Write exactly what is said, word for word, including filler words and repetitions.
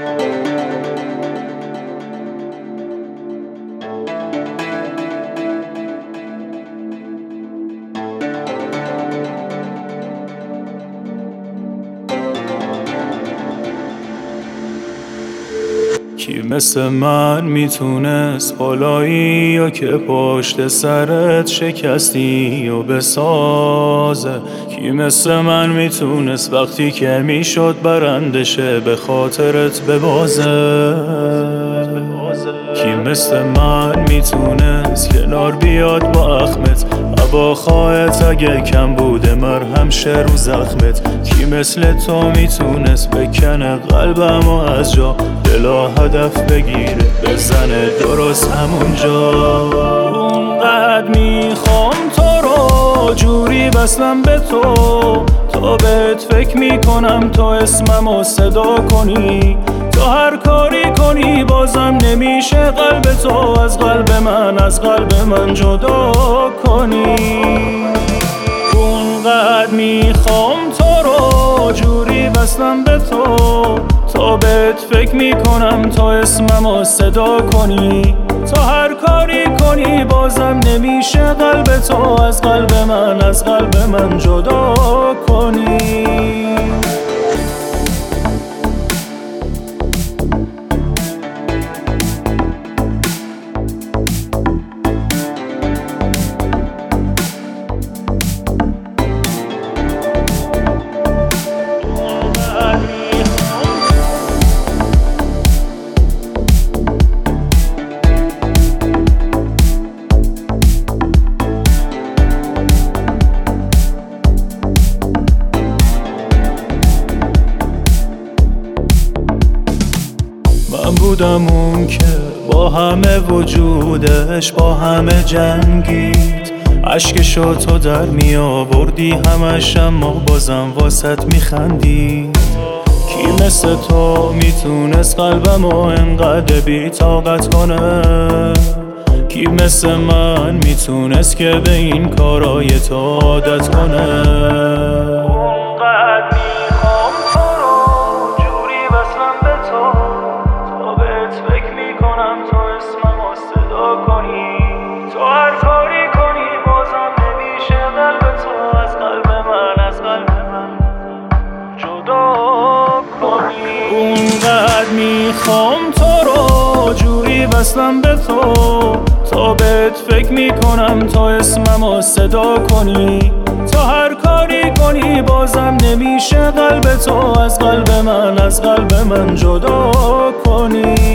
کی مثل من میتونست بالایی یا که پشت سرت شکستی و بسازه؟ کی مثل من میتونست وقتی که میشد برندشه به خاطرت ببازه؟ کی مثل من میتونست کنار بیاد با اخمت با خواهت اگه کم بوده مرهم شه رو زخمت؟ کی مثل تو میتونست بکنه قلبم و از جا دلا هدف بگیره بزنه درست همونجا؟ اونقدر میخوام تو رو جوری بسلم به تو تا بهت فکر میکنم تو اسممو صدا کنی، تو هر کاری کنی بازم نمیشه قلب تو از قلب من از قلب من جدا کنی. اونقدر میخوام تو رو جوری بسلم به تو تا بهت فکر میکنم تو اسممو صدا کنی، تو هر کاری کنی بازم نمیشه قلب تو از قلب من از قلب من جدا کنی. من بودم اون که با همه وجودش با همه جنگید، عشقشو تو در می آوردی همش اما بازم واسط می خندید. کی مثل تو میتونست قلبمو انقدر بی طاقت کنه؟ کی مثل من میتونست که به این کارای تو عادت کنه؟ اونقدر میخوام تو رو جوری بسلم به تو تا بهت فکر میکنم تو اسممو صدا کنی، تو هر کاری کنی بازم نمیشه قلب تو از قلب من از قلب من جدا کنی.